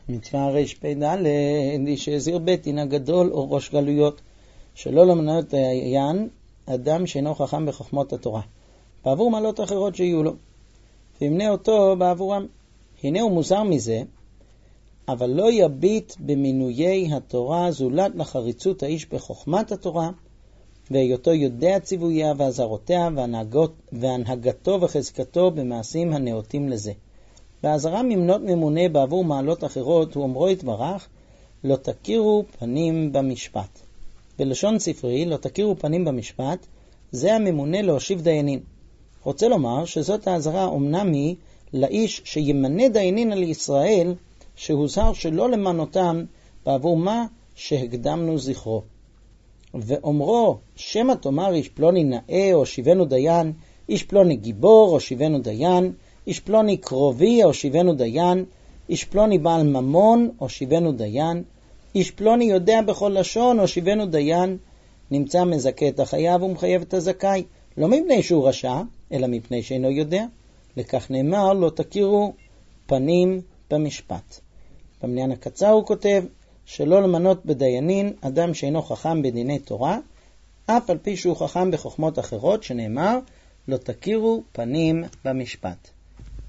מצווה רפ"ד, שהזהיר בית דין הגדול או ראש גלויות, שלא למנות דיין אדם שאינו חכם בחוכמות התורה, בעבור מעלות אחרות שיהיו לו, וימנה אותו בעבורם. הנה הוא מוזר מזה, אבל לא יביט במינויי התורה זולת לחריצות האיש בחוכמת התורה, והיותו יודע ציוויה ועזרותיה והנהגתו וחזקתו במעשים הנאותים לזה. והעזרה ממנות ממונה בעבור מעלות אחרות, הוא אומרו יתברך, לא תכירו פנים במשפט. בלשון ספרי, לא תכירו פנים במשפט, זה הממונה להושיב דיינים. רוצה לומר שזאת העזרה אומנם היא לאיש שימנה דיינים על ישראל, שהוזהר שלא למנותם בעבור מה שהקדמנו זכרו. ואומרו, שמה תאמר איש פלוני נאה או שיבנו דיין, איש פלוני גיבור או שיבנו דיין, איש פלוני קרובי או שיבנו דיין, איש פלוני בעל ממון או שיבנו דיין, איש פלוני יודע בכל לשון או שיבנו דיין, נמצא מזכה את החייב ומחייב את הזכאי, לא מפני שהוא רשע, אלא מפני שאינו יודע. לכך נאמר, לא תכירו פנים במשפט. במניין הקצר הוא כותב, שלא למנות בדיינין אדם שאינו חכם בדיני תורה, אף על פי שהוא חכם בחוכמות אחרות, שנאמר, לא תכירו פנים במשפט.